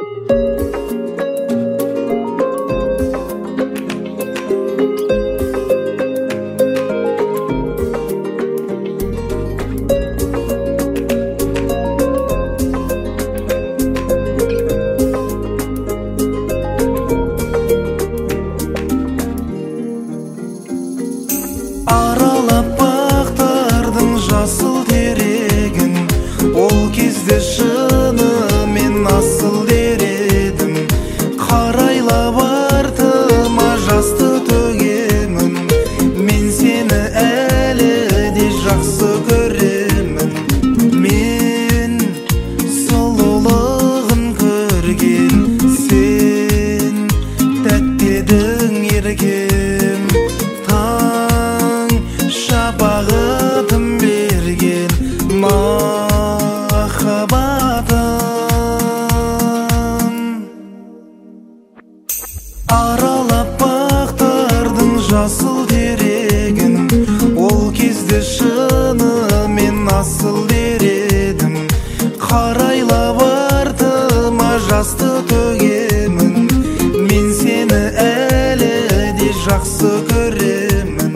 Аралап бақтардың жасыл терегін, ол кезде шынымен асыл дер едім. Қарайлап артыма жасты төгемін, мен сені әлі де жақсы көремін. Мен сұлулығын көрген, сен тәтті едің еркем. Шапағытым берген махаббатым. Аралап бақтардың жасыл терегін, ол кезде шынымен асыл дер едім. Қарайлап артыма жасты төгемін, мен сені әлі де жақсы көремін.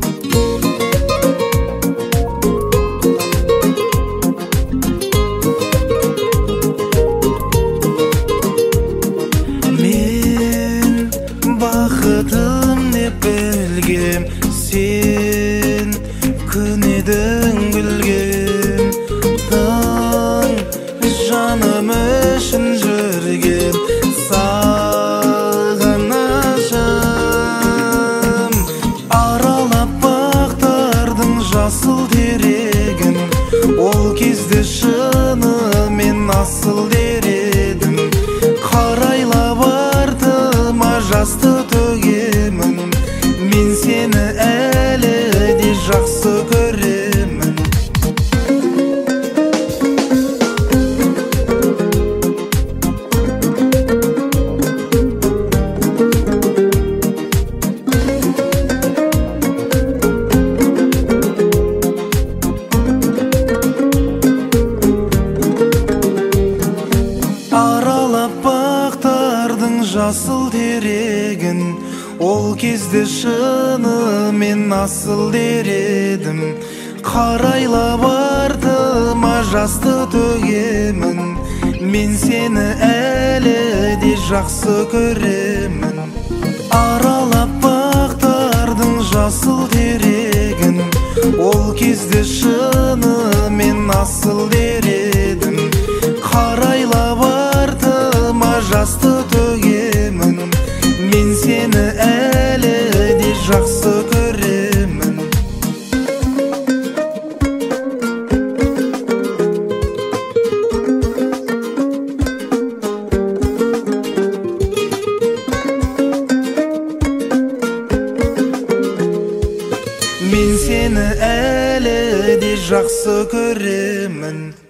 Бақытым деп білгем, сен күн едің гүлгем. Таң жаным үшін жүргем, сағынышым. Аралап бақтардың жасыл терегін, ол кезде шынымен асыл дер едім. Қарайлап артыма жасты төгемін, мен сені әлі де жақсы көремін. Аралап бақтардың жасыл терегін, ол кезде шынымен асыл дер едім. Қарайлап артыма жасты төгемін, мен сені әлі де жақсы көремін. Аралап бақтардың жасыл терегін, ол кезде шынымен асыл дер едім. Қарайлап артыма жасты төгемін, мен сені әлі де жақсы көремін. Мен сені әлі де жақсы көремін.